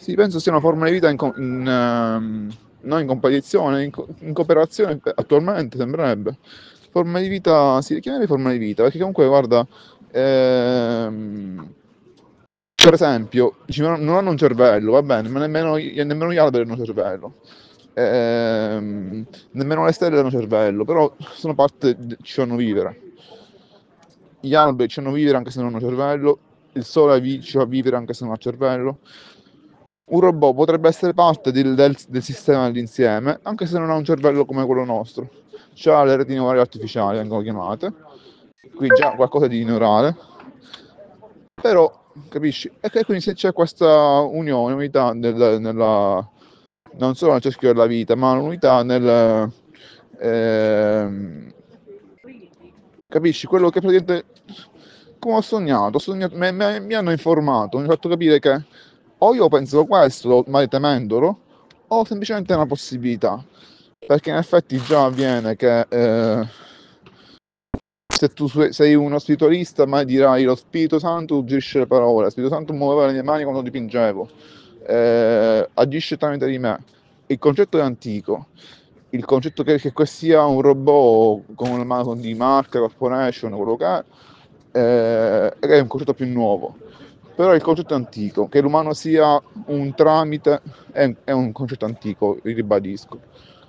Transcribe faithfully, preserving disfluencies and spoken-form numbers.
Sì, penso sia una forma di vita in, co- in, ehm, non in competizione, in, co- in cooperazione attualmente sembrerebbe. Forma di vita, si chiamerei forma di vita, perché comunque guarda, ehm, per esempio, dici, non non hanno un cervello, va bene, ma nemmeno, nemmeno gli alberi hanno un cervello. Ehm, nemmeno le stelle hanno cervello, però sono parte, ci fanno vivere. Gli alberi ci fanno vivere anche se non hanno cervello, il sole vi- ci fa vivere anche se non ha cervello. Un robot potrebbe essere parte del, del- del sistema dell'insieme, anche se non ha un cervello come quello nostro. C'ha le retine neurali artificiali, vengono chiamate, quindi già qualcosa di neurale, però capisci? E che quindi se c'è questa unione, unità nel- nella, non solo nel cerchio della vita, ma un'unità nel, ehm, capisci? Quello che praticamente, come ho sognato, ho sognato me- me- mi hanno informato, mi hanno fatto capire che o io penso questo, ma temendolo, o semplicemente è una possibilità. Perché in effetti già avviene che eh, se tu se- sei uno spiritualista, mai dirai lo Spirito Santo ugisce le parole, lo Spirito Santo muoveva le mie mani quando dipingevo, eh, agisce tramite di me. Il concetto è antico, il concetto che, che questo sia un robot con una mano di marca, corporation, quello che è, eh, è un concetto più nuovo. Però il concetto è antico, che l'umano sia un tramite è, è un concetto antico, ribadisco.